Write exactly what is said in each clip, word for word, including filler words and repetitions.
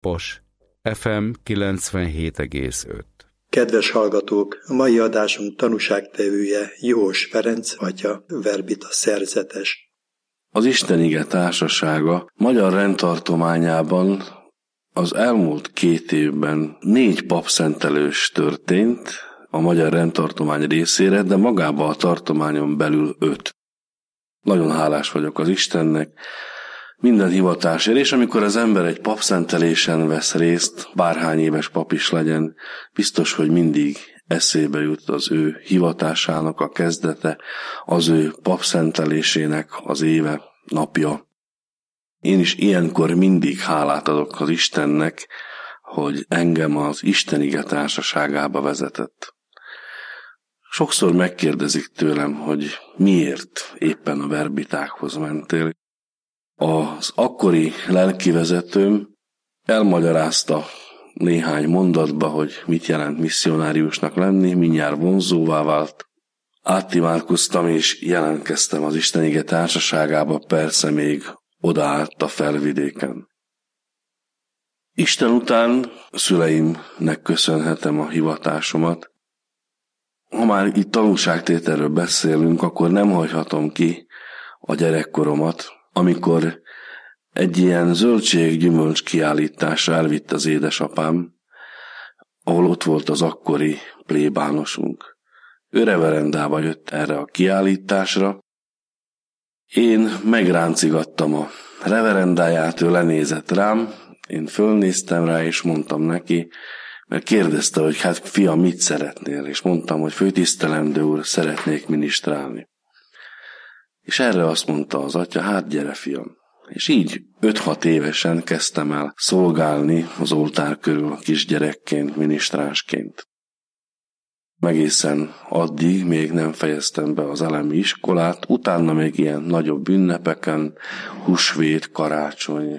Kapos, ef em kilencvenhét egész öt. Kedves hallgatók, a mai adásunk tanúságtevője Juhos Ferenc atya, verbita szerzetes. Az Isten-ige társasága magyar rendtartományában az elmúlt két évben négy papszentelős történt a magyar rendtartomány részére, de magában a tartományon belül öt. Nagyon hálás vagyok az Istennek minden hivatásért, és amikor az ember egy papszentelésen vesz részt, bárhány éves pap is legyen, biztos, hogy mindig eszébe jut az ő hivatásának a kezdete, az ő papszentelésének az éve, napja. Én is ilyenkor mindig hálát adok az Istennek, hogy engem az Isten-ige társaságába vezetett. Sokszor megkérdezik tőlem, hogy miért éppen a verbitákhoz mentél. Az akkori lelkivezetőm elmagyarázta néhány mondatba, hogy mit jelent misszionáriusnak lenni, mindjárt vonzóvá vált. Áttimádkoztam és jelentkeztem az Isten-ige társaságába, persze még odaállt a Felvidéken. Isten után szüleimnek köszönhetem a hivatásomat. Ha már itt tanúságtételről beszélünk, akkor nem hagyhatom ki a gyerekkoromat, amikor egy ilyen zöldség-gyümölcs kiállításra elvitt az édesapám, ahol ott volt az akkori plébánosunk. Ő reverendába jött erre a kiállításra. Én megráncigattam a reverendáját, ő lenézett rám, én fölnéztem rá, és mondtam neki, mert kérdezte, hogy hát fiam, mit szeretnél? És mondtam, hogy főtisztelendő úr, szeretnék minisztrálni. És erre azt mondta az atya, hát gyere fiam. És így öt-hat évesen kezdtem el szolgálni az oltár körül kisgyerekként, minisztránsként. Egészen addig még nem fejeztem be az elemi iskolát, utána még ilyen nagyobb ünnepeken, húsvét, karácsony,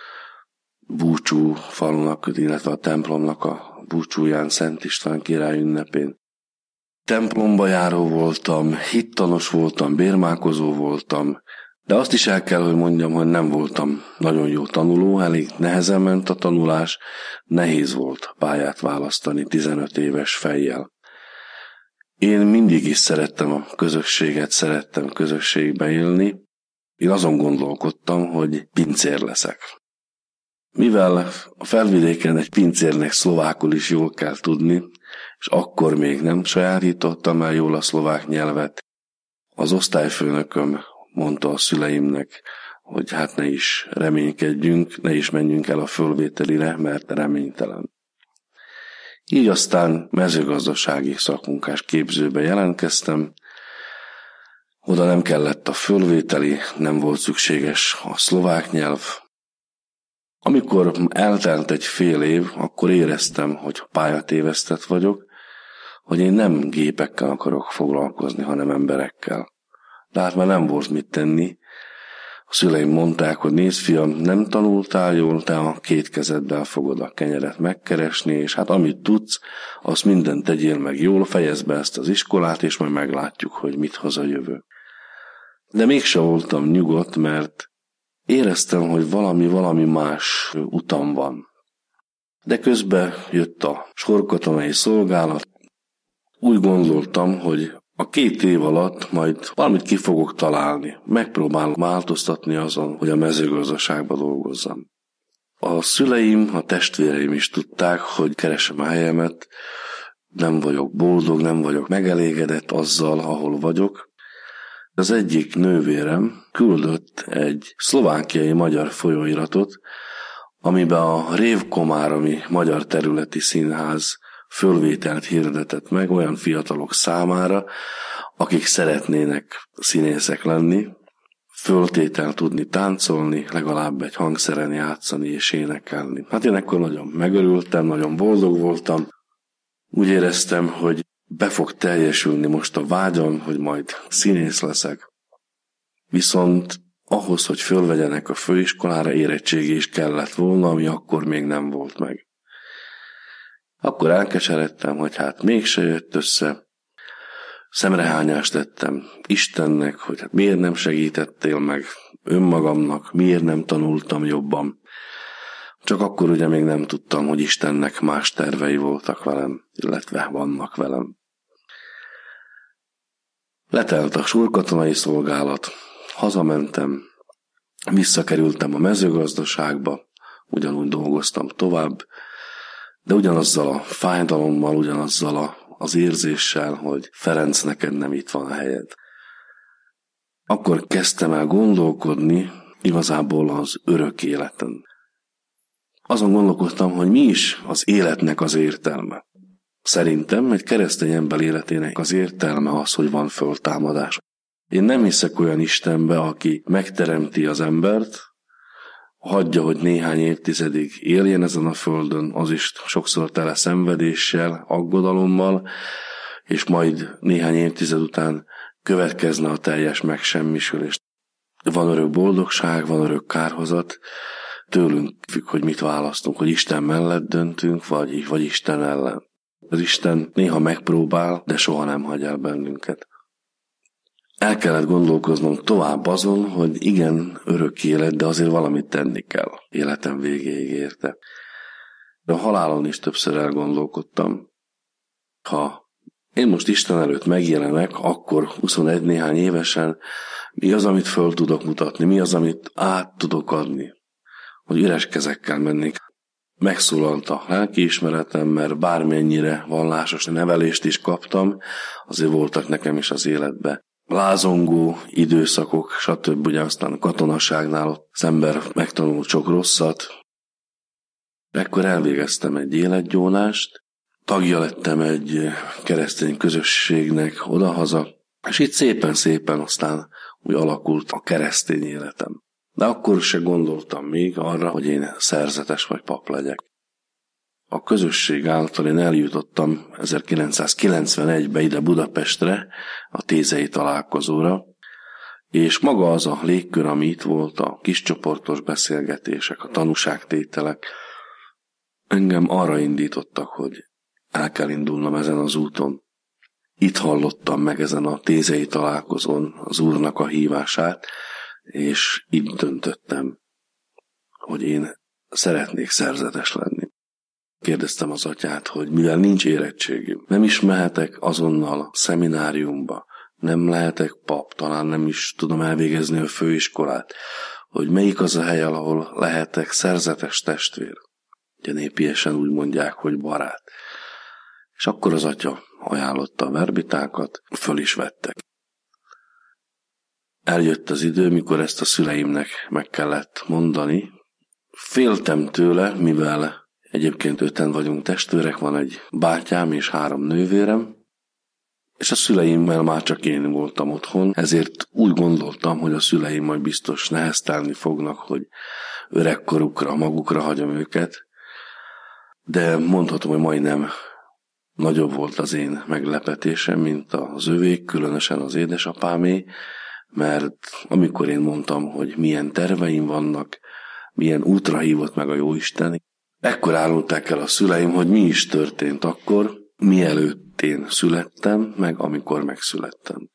búcsú falunak, illetve a templomnak a búcsúján, Szent István király ünnepén. Templomba járó voltam, hittanos voltam, bérmálkozó voltam, de azt is el kell, hogy mondjam, hogy nem voltam nagyon jó tanuló, elég nehezen ment a tanulás, nehéz volt pályát választani tizenöt éves fejjel. Én mindig is szerettem a közösséget, szerettem közösségbe élni. Én azon gondolkodtam, hogy pincér leszek. Mivel a Felvidéken egy pincérnek szlovákul is jól kell tudni, és akkor még nem sajátítottam el jól a szlovák nyelvet, az osztályfőnököm mondta a szüleimnek, hogy hát ne is reménykedjünk, ne is menjünk el a fölvételire, mert reménytelen. Így aztán mezőgazdasági szakmunkás képzőbe jelentkeztem, oda nem kellett a fölvételi, nem volt szükséges a szlovák nyelv. Amikor eltelt egy fél év, akkor éreztem, hogy pályatévesztett vagyok, hogy én nem gépekkel akarok foglalkozni, hanem emberekkel. De hát már nem volt mit tenni. A szüleim mondták, hogy nézd fiam, nem tanultál jól, te a két kezeddel fogod a kenyeret megkeresni, és hát amit tudsz, azt mindent tegyél meg jól, fejezd be ezt az iskolát, és majd meglátjuk, hogy mit hoz a jövő. De mégse voltam nyugodt, mert éreztem, hogy valami, valami más utam van. De közben jött a sorkatonai szolgálat. Úgy gondoltam, hogy a két év alatt majd valamit ki fogok találni. Megpróbálom változtatni azon, hogy a mezőgazdaságban dolgozzam. A szüleim, a testvéreim is tudták, hogy keresem a helyemet, nem vagyok boldog, nem vagyok megelégedett azzal, ahol vagyok. Az egyik nővérem küldött egy szlovákiai magyar folyóiratot, amiben a Révkomáromi Magyar Területi Színház fölvételt hirdetett meg olyan fiatalok számára, akik szeretnének színészek lenni, föltétel tudni táncolni, legalább egy hangszeren játszani és énekelni. Hát én ekkor nagyon megörültem, nagyon boldog voltam. Úgy éreztem, hogy be fog teljesülni most a vágyam, hogy majd színész leszek. Viszont ahhoz, hogy fölvegyenek a főiskolára, érettségi is kellett volna, ami akkor még nem volt meg. Akkor elkeseredtem, hogy hát mégse jött össze. Szemrehányást tettem Istennek, hogy hát miért nem segítettél meg önmagamnak, miért nem tanultam jobban. Csak akkor ugye még nem tudtam, hogy Istennek más tervei voltak velem, illetve vannak velem. Letelt a surkatonai szolgálat, hazamentem, visszakerültem a mezőgazdaságba, ugyanúgy dolgoztam tovább, de ugyanazzal a fájdalommal, ugyanazzal a, az érzéssel, hogy Ferenc, neked nem itt van a helyed. Akkor kezdtem el gondolkodni igazából az örök életen. Azon gondolkodtam, hogy mi is az életnek az értelme. Szerintem egy keresztény ember életének az értelme az, hogy van föltámadás. Én nem hiszek olyan Istenbe, aki megteremti az embert, hagyja, hogy néhány évtizedig éljen ezen a földön, az is sokszor tele szenvedéssel, aggodalommal, és majd néhány évtized után következne a teljes megsemmisülés. Van örök boldogság, van örök kárhozat, tőlünk függ, hogy mit választunk, hogy Isten mellett döntünk, vagy, vagy Isten ellen. Az Isten néha megpróbál, de soha nem hagy el bennünket. El kellett gondolkoznom tovább azon, hogy igen, örök élet, de azért valamit tenni kell. Életem végéig érte. De a halálon is többször elgondolkodtam. Ha én most Isten előtt megjelenek, akkor huszonegy néhány évesen mi az, amit föl tudok mutatni, mi az, amit át tudok adni, hogy üres kezekkel mennék. Megszólalt a lelkiismeretem, mert bármennyire vallásos nevelést is kaptam, azért voltak nekem is az életben lázongó időszakok, stb. Ugye aztán a katonaságnál ott az ember megtanult sok rosszat. Ekkor elvégeztem egy életgyónást, tagja lettem egy keresztény közösségnek odahaza, és itt szépen-szépen aztán úgy alakult a keresztény életem. De akkor se gondoltam még arra, hogy én szerzetes vagy pap legyek. A közösség által én eljutottam ezerkilencszázkilencvenegyben ide Budapestre, a tézei találkozóra, és maga az a légkör, ami itt volt, a kiscsoportos beszélgetések, a tanúságtételek, engem arra indítottak, hogy el kell indulnom ezen az úton. Itt hallottam meg ezen a tézei találkozón az Úrnak a hívását, és itt döntöttem, hogy én szeretnék szerzetes lenni. Kérdeztem az atyát, hogy mivel nincs érettségim, nem is mehetek azonnal a szemináriumba, nem lehetek pap, talán nem is tudom elvégezni a főiskolát, hogy melyik az a hely, ahol lehetek szerzetes testvér. Ugye népiesen úgy mondják, hogy barát. És akkor az atya ajánlotta a verbitákat, föl is vettek. Eljött az idő, mikor ezt a szüleimnek meg kellett mondani. Féltem tőle, mivel egyébként öten vagyunk testvérek, van egy bátyám és három nővérem, és a szüleimmel már csak én voltam otthon, ezért úgy gondoltam, hogy a szüleim majd biztos neheztelni fognak, hogy öregkorukra, magukra hagyom őket, de mondhatom, hogy majdnem nagyobb volt az én meglepetésem, mint az övék, különösen az édesapámé, mert amikor én mondtam, hogy milyen terveim vannak, milyen útra hívott meg a Jóisten, ekkor árulták el a szüleim, hogy mi is történt akkor, mielőtt én születtem, meg amikor megszülettem.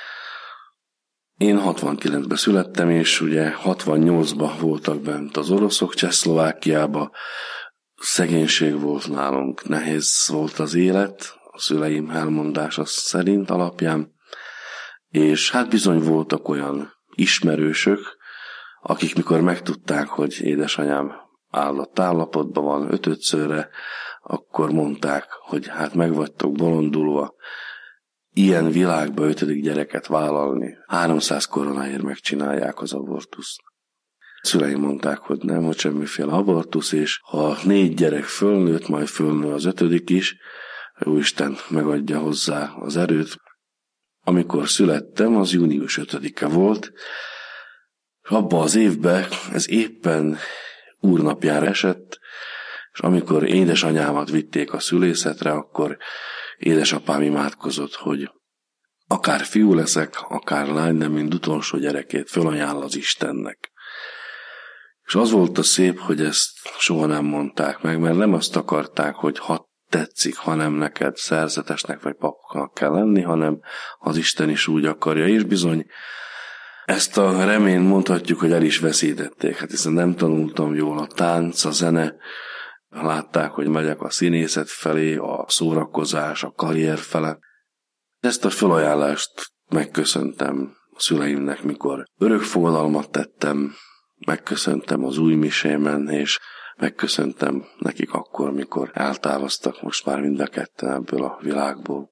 Én hatvankilencben születtem, és ugye hatvannyolcban voltak bent az oroszok Csehszlovákiába, szegénység volt nálunk, nehéz volt az élet, a szüleim elmondása szerint alapján, és hát bizony voltak olyan ismerősök, akik mikor megtudták, hogy édesanyám áldott állapotban van ötödszörre, akkor mondták, hogy hát meg vagytok bolondulva, ilyen világba ötödik gyereket vállalni, háromszáz koronáért megcsinálják az abortuszt. Szüleim mondták, hogy nem, hogy semmiféle abortusz, és ha négy gyerek fölnőtt, majd fölnő az ötödik is, Jóisten megadja hozzá az erőt. Amikor születtem, az június ötödike volt, és abban az évben ez éppen úrnapjára esett, és amikor édesanyámat vitték a szülészetre, akkor édesapám imádkozott, hogy akár fiú leszek, akár lány, de mind utolsó gyerekét fölajánl az Istennek. És az volt a szép, hogy ezt soha nem mondták meg, mert nem azt akarták, hogy ha tetszik, hanem neked szerzetesnek vagy papnak kell lenni, hanem az Isten is úgy akarja, és bizony Ezt a reményt mondhatjuk, hogy el is veszítették, hát hiszen nem tanultam jól a tánc, a zene, látták, hogy megyek a színészet felé, a szórakozás, a karrier fele. Ezt a felajánlást megköszöntem a szüleimnek, mikor örökfogadalmat tettem, megköszöntem az új misémen, és megköszöntem nekik akkor, mikor eltávoztak most már mind a ketten ebből a világból.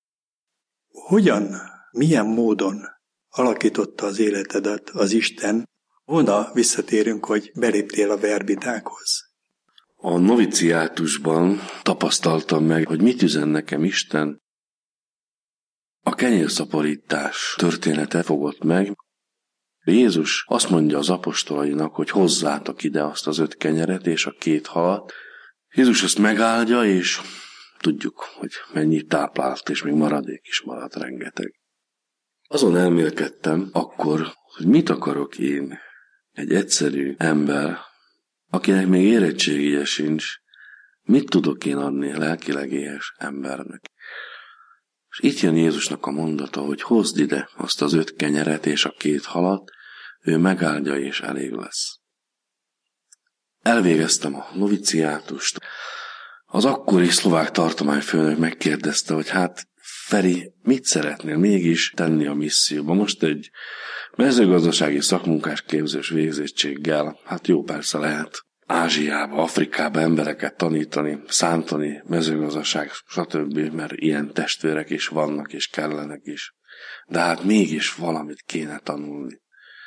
Hogyan, milyen módon alakította az életedet az Isten? Oda visszatérünk, hogy beléptél a verbitákhoz. A noviciátusban tapasztaltam meg, hogy mit üzen nekem Isten. A kenyérszaporítás története fogott meg. Jézus azt mondja az apostolainak, hogy hozzátok ide azt az öt kenyeret és a két halat. Jézus ezt megáldja, és tudjuk, hogy mennyi táplált, és még maradék is maradt rengeteg. Azon elmélkedtem akkor, hogy mit akarok én, egy egyszerű ember, akinek még érettségije sincs, mit tudok én adni lelkileg éhes embernek. És itt jön Jézusnak a mondata, hogy hozd ide azt az öt kenyeret és a két halat, ő megáldja és elég lesz. Elvégeztem a noviciátust. Az akkori szlovák tartományfőnök megkérdezte, hogy hát Feri, mit szeretnél mégis tenni a misszióban? Most egy mezőgazdasági szakmunkás képzős végzettséggel, hát jó persze lehet Ázsiába, Afrikába embereket tanítani, szántani, mezőgazdaság, stb., mert ilyen testvérek is vannak és kellenek is. De hát mégis valamit kéne tanulni.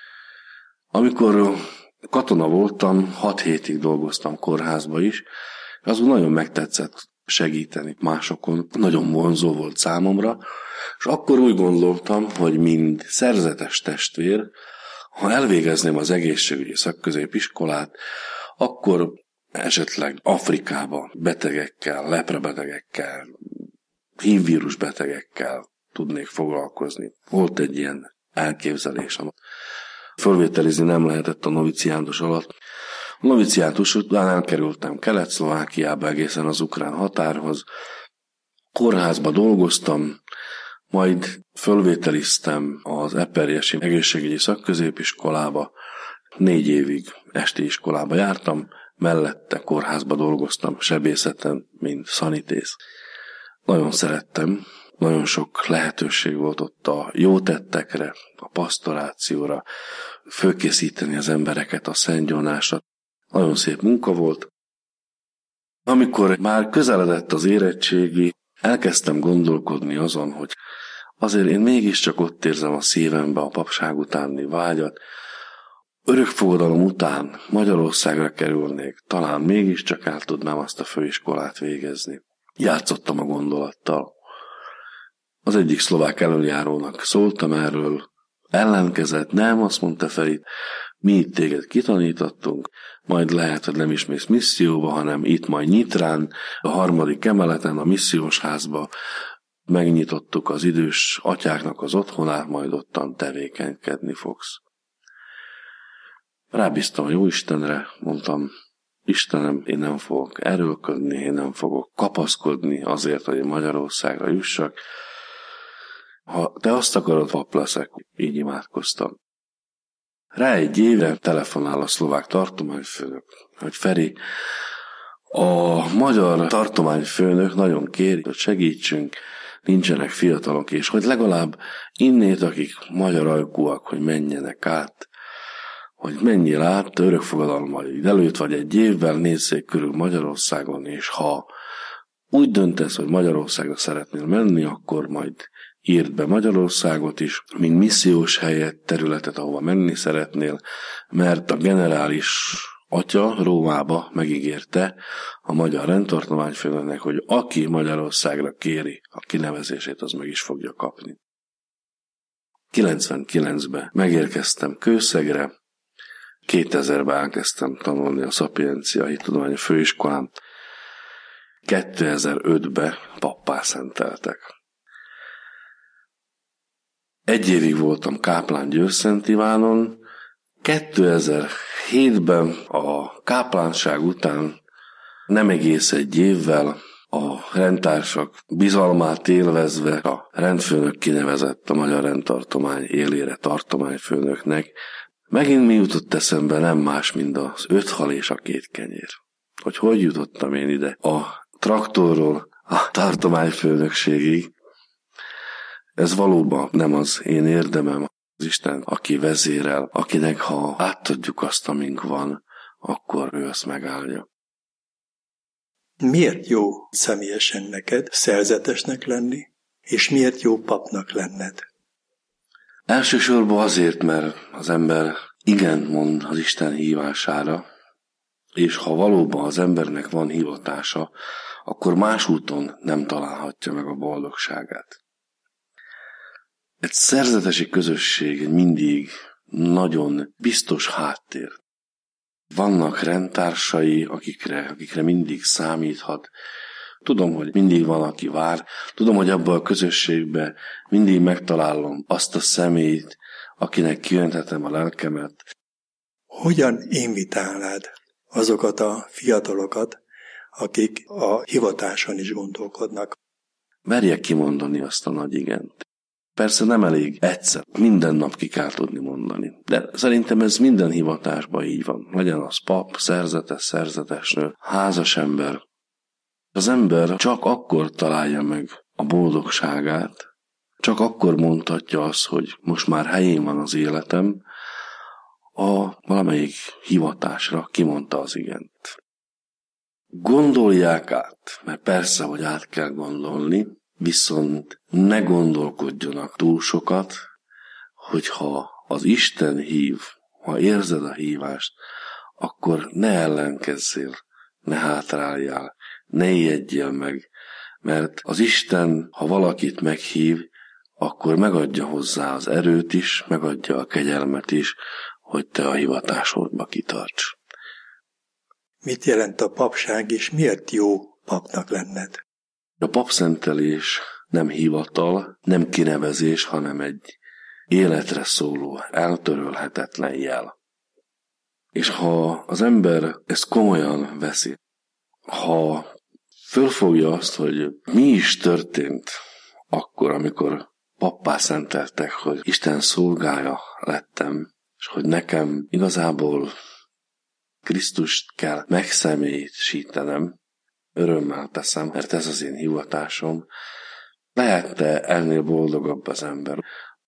Amikor katona voltam, hat hétig dolgoztam kórházba is, az nagyon megtetszett segíteni másokon, nagyon vonzó volt számomra, és akkor úgy gondoltam, hogy mind szerzetes testvér, ha elvégezném az egészségügyi szakközépiskolát, akkor esetleg Afrikába betegekkel, leprebetegekkel, hívvírus betegekkel tudnék foglalkozni. Volt egy ilyen elképzelésem. Fölvételizni nem lehetett a noviciátus alatt. A noviciátus után elkerültem Kelet-Szlovákiába egészen az ukrán határhoz. Kórházba dolgoztam, majd fölvételiztem az Eperjesi egészségügyi szakközépiskolába. Négy évig esti iskolába jártam, mellette kórházba dolgoztam sebészeten, mint szanitész. Nagyon szerettem, nagyon sok lehetőség volt ott a jó tettekre, a pasztorációra, fölkészíteni az embereket a szentgyónásra. Nagyon szép munka volt. Amikor már közeledett az érettségi, elkezdtem gondolkodni azon, hogy azért én mégiscsak ott érzem a szívembe a papság utáni vágyat. Örökfogadalom után Magyarországra kerülnék, talán mégiscsak el tudnám azt a főiskolát végezni. Játszottam a gondolattal. Az egyik szlovák elöljárónak szóltam erről, ellenkezett, nem, azt mondta Feri, mi itt téged kitanítottunk, majd lehet, hogy nem is mész misszióba, hanem itt majd Nyitrán, a harmadik emeleten, a missziós házba megnyitottuk az idős atyáknak az otthonát, majd ottan tevékenykedni fogsz. Rábíztam a Jóistenre, mondtam, Istenem, én nem fogok erőlködni, én nem fogok kapaszkodni azért, hogy én Magyarországra jussak. Ha te azt akarod, pap leszek, így imádkoztam. Rá egy évre telefonál a szlovák tartományfőnök, hogy Feri, a magyar tartományfőnök nagyon kéri, hogy segítsünk, nincsenek fiatalok, és hogy legalább innét, akik magyar ajkúak, hogy menjenek át, hogy menjél át örökfogadalommal előtt vagy egy évvel, nézzék körül Magyarországon, és ha úgy döntesz, hogy Magyarországra szeretnél menni, akkor majd írd be Magyarországot is, mint missziós helyet, területet, ahova menni szeretnél, mert a generális atya Rómába megígérte a magyar rendtartományfőnöknek, hogy aki Magyarországra kéri a kinevezését, az meg is fogja kapni. kilencvenkilencben megérkeztem Kőszegre, kétezerben elkezdtem tanulni a Szapiencia Hittudományi Főiskolán, kétezer-ötben pappá szenteltek. Egy évig voltam káplán Győr-Szent Ivánon, kétezer-hétben a káplánság után nem egész egy évvel A rendtársak bizalmát élvezve a rendfőnök kinevezett a Magyar Rendtartomány élére tartományfőnöknek. Megint mi jutott eszembe, nem más, mint az öt hal és a két kenyér. Hogy hogy jutottam én ide a traktorról a tartományfőnökségig. Ez valóban nem az én érdemem, az Isten, aki vezérel, akinek ha átadjuk azt, amink van, akkor ő azt megállja. Miért jó személyesen neked szerzetesnek lenni, és miért jó papnak lenned? Elsősorban azért, mert az ember igent mond az Isten hívására, és ha valóban az embernek van hivatása, akkor más úton nem találhatja meg a boldogságát. Egy szerzetesi közösség mindig nagyon biztos háttér. Vannak rendtársai, akikre, akikre mindig számíthat. Tudom, hogy mindig van, aki vár. Tudom, hogy abban a közösségben mindig megtalálom azt a személyt, akinek kiönthetem a lelkemet. Hogyan invitálnád azokat a fiatalokat, akik a hivatáson is gondolkodnak? Merjek kimondani azt a nagy igent. Persze nem elég egyszer, minden nap ki kell tudni mondani. De szerintem ez minden hivatásban így van. Legyen az pap, szerzetes, szerzetesnő, házas ember. Az ember csak akkor találja meg a boldogságát, csak akkor mondhatja azt, hogy most már helyén van az életem, a valamelyik hivatásra kimondta az igent. Gondolják át, mert persze, hogy át kell gondolni, viszont ne gondolkodjanak túl sokat, hogyha az Isten hív, ha érzed a hívást, akkor ne ellenkezzél, ne hátráljál, ne ijedjél meg, mert az Isten, ha valakit meghív, akkor megadja hozzá az erőt is, megadja a kegyelmet is, hogy te a hivatásodba kitarts. Mit jelent a papság, és miért jó papnak lenned? A papszentelés nem hivatal, nem kinevezés, hanem egy életre szóló, eltörölhetetlen jel. És ha az ember ezt komolyan veszi, ha fölfogja azt, hogy mi is történt akkor, amikor pappá szenteltek, hogy Isten szolgája lettem, és hogy nekem igazából Krisztust kell megszemélyisítenem, örömmel teszem, mert ez az én hivatásom. Lehet-e ennél boldogabb az ember?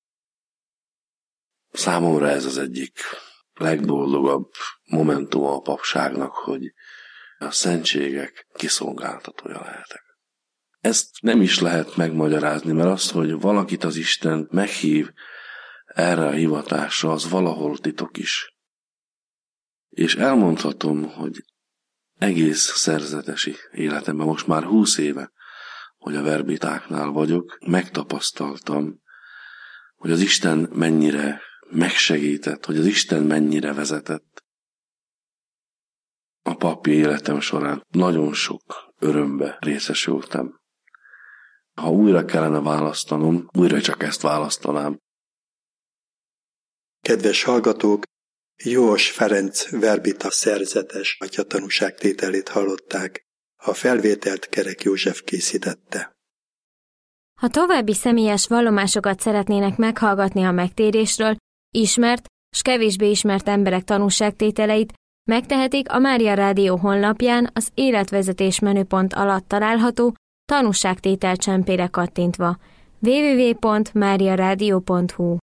Számomra ez az egyik legboldogabb momentuma a papságnak, hogy a szentségek kiszolgáltatója lehetek. Ezt nem is lehet megmagyarázni, mert az, hogy valakit az Isten meghív erre a hivatásra, az valahol titok is. És elmondhatom, hogy egész szerzetesi életemben, most már húsz éve, hogy a verbitáknál vagyok, megtapasztaltam, hogy az Isten mennyire megsegített, hogy az Isten mennyire vezetett. A papi életem során nagyon sok örömbe részesültem. Ha újra kellene választanom, újra csak ezt választanám. Kedves hallgatók, Jós Ferenc verbita szerzetes atya tanúságtételét hallották. A felvételt Kerek József készítette. Ha további személyes vallomásokat szeretnének meghallgatni a megtérésről, ismert s kevésbé ismert emberek tanúságtételeit, megtehetik a Mária Rádió honlapján az életvezetés menüpont alatt található tanúságtétel csempére kattintva. double-u double-u double-u pont mária rádió pont hu